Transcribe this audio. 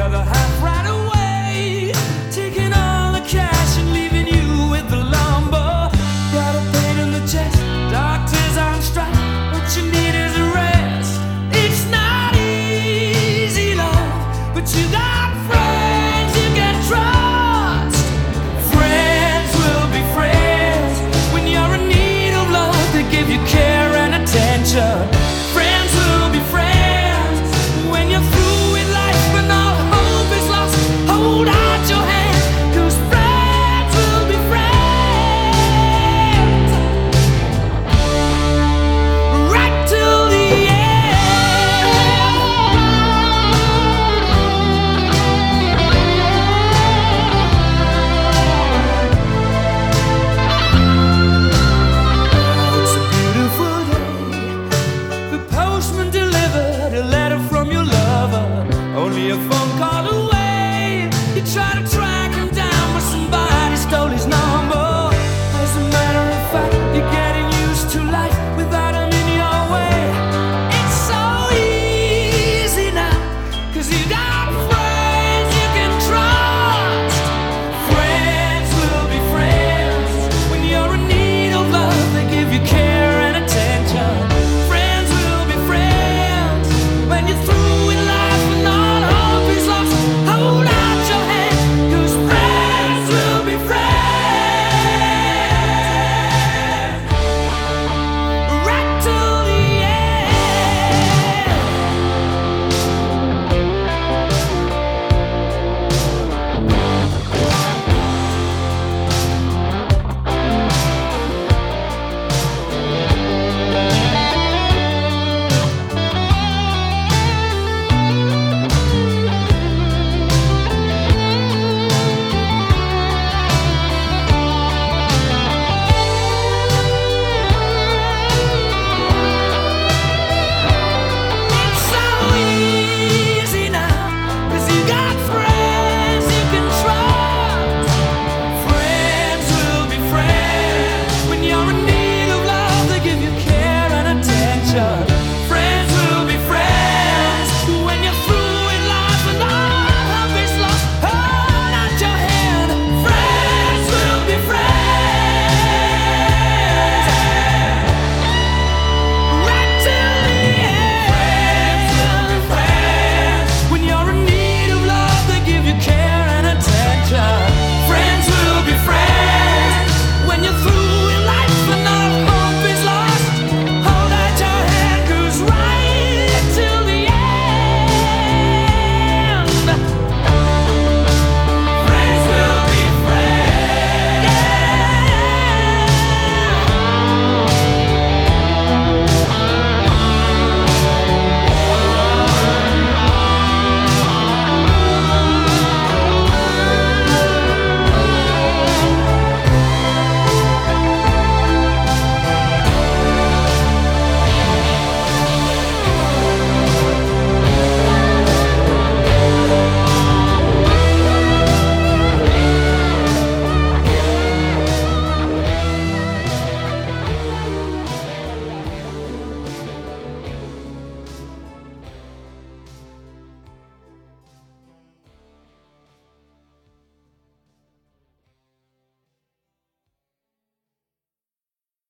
other half right away, taking all the cash and leaving you with the lumber. Got a pain in the chest, doctors on strike, what you need is a rest. It's not easy, love, but you got friends you can trust. Friends will be friends when you're in need of love. They give you care and attention. Friends will be friends when you're through with life and all hope is lost. Hold out your hand, 'cause friends will be friends right till the It's a beautiful day. The postman delivered a letter from your lover. Only a phone call